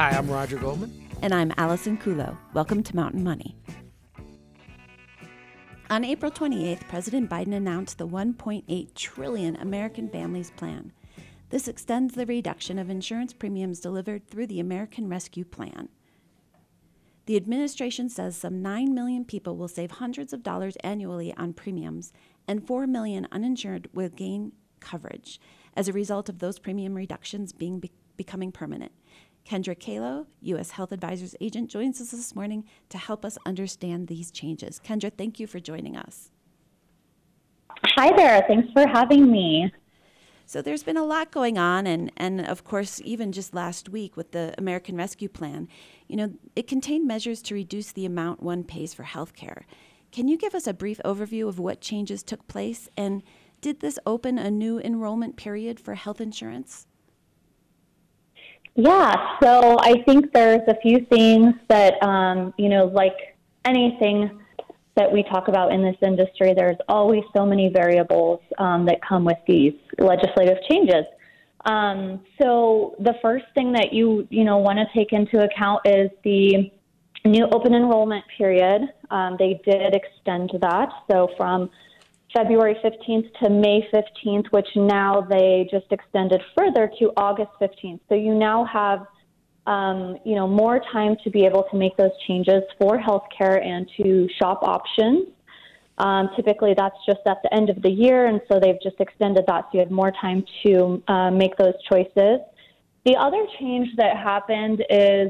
Hi, I'm Roger Goldman. And I'm Allison Kulo. Welcome to Mountain Money. On April 28th, President Biden announced the $1.8 trillion American Families Plan. This extends the reduction of insurance premiums delivered through the American Rescue Plan. The administration says some 9 million people will save hundreds of dollars annually on premiums, and 4 million uninsured will gain coverage as a result of those premium reductions becoming permanent. Kendra Kalo, U.S. Health Advisors agent, joins us this morning to help us understand these changes. Kendra, thank you for joining us. Hi there. Thanks for having me. So there's been a lot going on, and of course, even just last week with the American Rescue Plan, it contained measures to reduce the amount one pays for health care. Can you give us a brief overview of what changes took place, and did this open a new enrollment period for health insurance? Yeah, so I think there's a few things that, like anything that we talk about in this industry, there's always so many variables that come with these legislative changes. So the first thing that you want to take into account is the new open enrollment period. They did extend that, so from February 15th to May 15th, which now they just extended further to August 15th. So you now have, more time to be able to make those changes for healthcare and to shop options. Typically, that's just at the end of the year, and so they've just extended that, so you have more time to make those choices. The other change that happened is,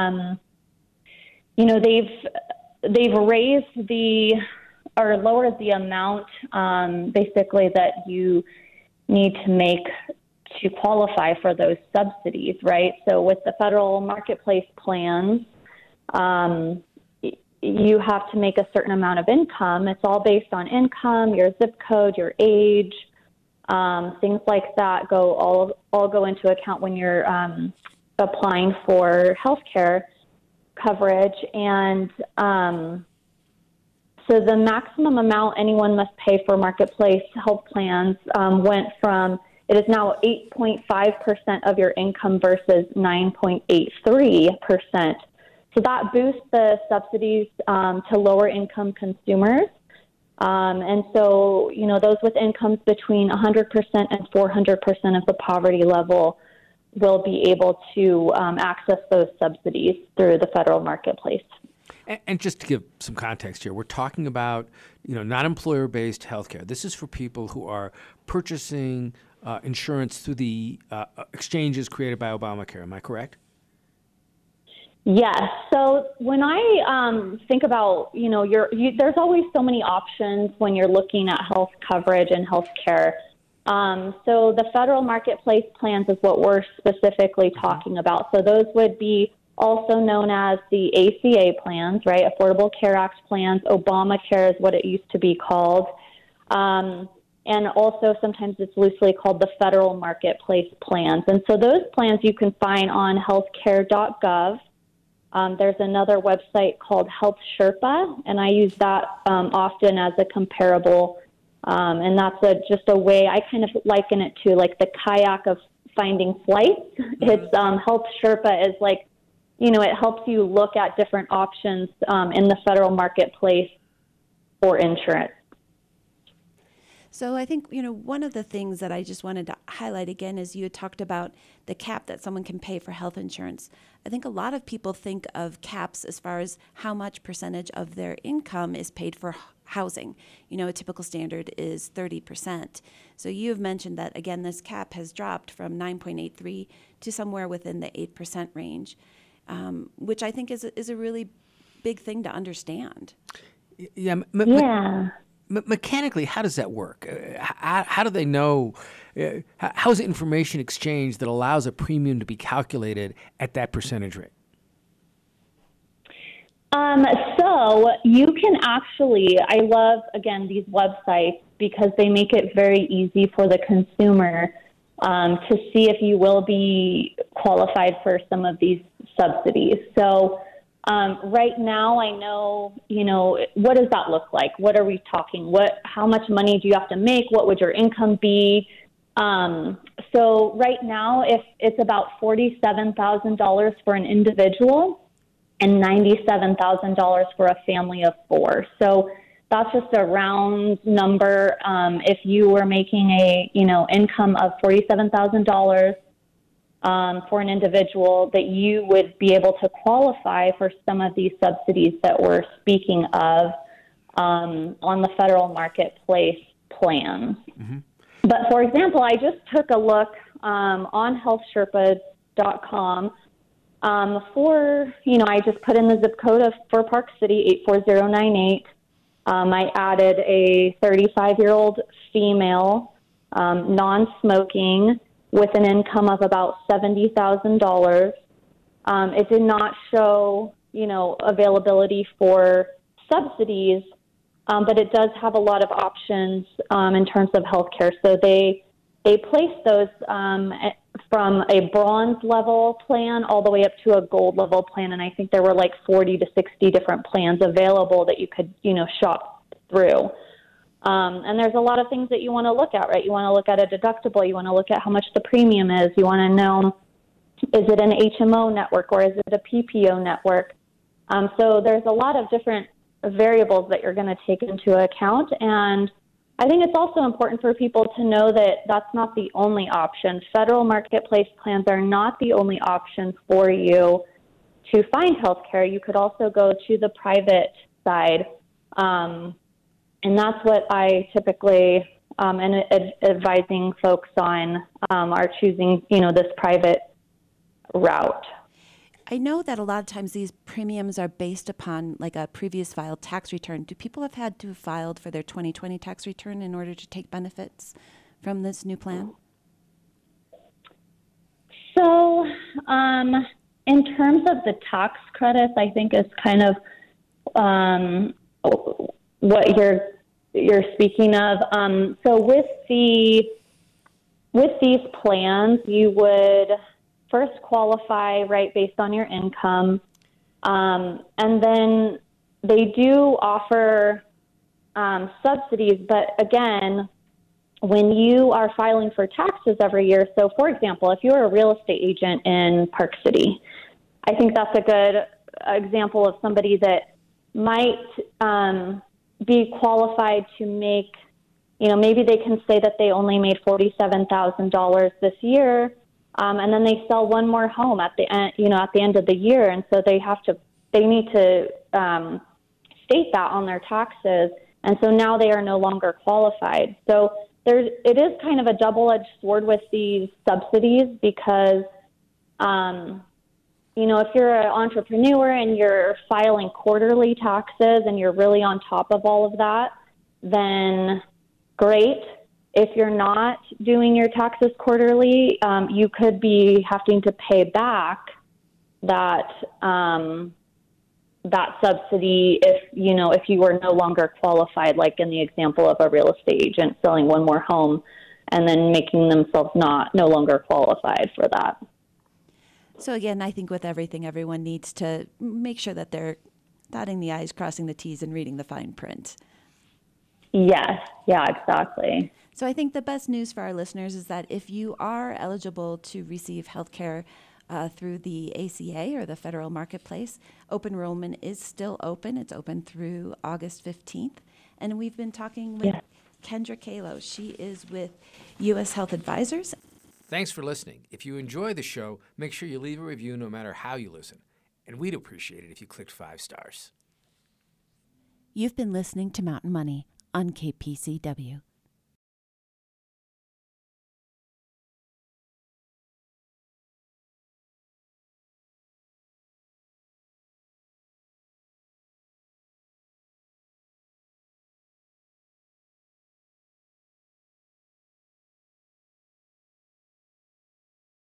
they've raised or lowered the amount, basically, that you need to make to qualify for those subsidies, right? So with the federal marketplace plans, you have to make a certain amount of income. It's all based on income, your zip code, your age, things like that all go into account when you're applying for healthcare coverage. And so the maximum amount anyone must pay for marketplace health plans went from, it is now 8.5% of your income versus 9.83%. So that boosts the subsidies to lower income consumers. And so, those with incomes between 100% and 400% of the poverty level will be able to access those subsidies through the federal marketplace. And just to give some context here, we're talking about, not employer-based healthcare. This is for people who are purchasing insurance through the exchanges created by Obamacare. Am I correct? Yes. So when I think about, there's always so many options when you're looking at health coverage and health care. So the federal marketplace plans is what we're specifically talking about. So those would be also known as the ACA plans, right? Affordable Care Act plans. Obamacare is what it used to be called. And also sometimes it's loosely called the federal marketplace plans. And so those plans you can find on healthcare.gov. There's another website called Health Sherpa, and I use that often as a comparable. And that's just a way, I kind of liken it to like the kayak of finding flights. It's Health Sherpa is like, it helps you look at different options in the federal marketplace for insurance. So I think, one of the things that I just wanted to highlight again is you had talked about the cap that someone can pay for health insurance. I think a lot of people think of caps as far as how much percentage of their income is paid for housing. A typical standard is 30%. So you have mentioned that, again, this cap has dropped from 9.83 to somewhere within the 8% range, which I think is a really big thing to understand. Yeah. Mechanically, how does that work? How do they know? How is information exchanged that allows a premium to be calculated at that percentage rate? So you can actually, I love, again, these websites because they make it very easy for the consumer to see if you will be qualified for some of these subsidies. So right now, I know, what does that look like? What are we talking? How much money do you have to make? What would your income be? So right now, if it's about $47,000 for an individual and $97,000 for a family of four. So that's just a round number. If you were making a, income of $47,000 for an individual, that you would be able to qualify for some of these subsidies that we're speaking of on the federal marketplace plans. Mm-hmm. But for example, I just took a look on healthsherpas.com for, I just put in the zip code for Park City, 84098. I added a 35-year-old female, non-smoking, with an income of about $70,000. It did not show, availability for subsidies, but it does have a lot of options in terms of healthcare. So they place those from a bronze level plan all the way up to a gold level plan, and I think there were like 40 to 60 different plans available that you could, shop through. And there's a lot of things that you want to look at, right? You want to look at a deductible. You want to look at how much the premium is. You want to know, is it an HMO network or is it a PPO network? So there's a lot of different variables that you're going to take into account. And I think it's also important for people to know that that's not the only option. Federal marketplace plans are not the only option for you to find health care. You could also go to the private side. And that's what I typically am advising folks on, are choosing, this private route. I know that a lot of times these premiums are based upon like a previous filed tax return. Do people have had to have filed for their 2020 tax return in order to take benefits from this new plan? So in terms of the tax credits, I think is kind of what you're speaking of. So with these plans, you would first qualify, right, based on your income. And then they do offer subsidies, but again, when you are filing for taxes every year, so for example, if you're a real estate agent in Park City, I think that's a good example of somebody that might be qualified to make, maybe they can say that they only made $47,000 this year. And then they sell one more home at the end, at the end of the year. And so they need to state that on their taxes. And so now they are no longer qualified. So it is kind of a double-edged sword with these subsidies because, if you're an entrepreneur and you're filing quarterly taxes and you're really on top of all of that, then great. If you're not doing your taxes quarterly, you could be having to pay back that subsidy if you were no longer qualified, like in the example of a real estate agent selling one more home and then making themselves no longer qualified for that. So again, I think with everything, everyone needs to make sure that they're dotting the I's, crossing the T's, and reading the fine print. Yes. Yeah, exactly. So I think the best news for our listeners is that if you are eligible to receive health care through the ACA or the federal marketplace, open enrollment is still open. It's open through August 15th. And we've been talking with Kendra Kalo. She is with U.S. Health Advisors. Thanks for listening. If you enjoy the show, make sure you leave a review no matter how you listen. And we'd appreciate it if you clicked 5 stars. You've been listening to Mountain Money on KPCW.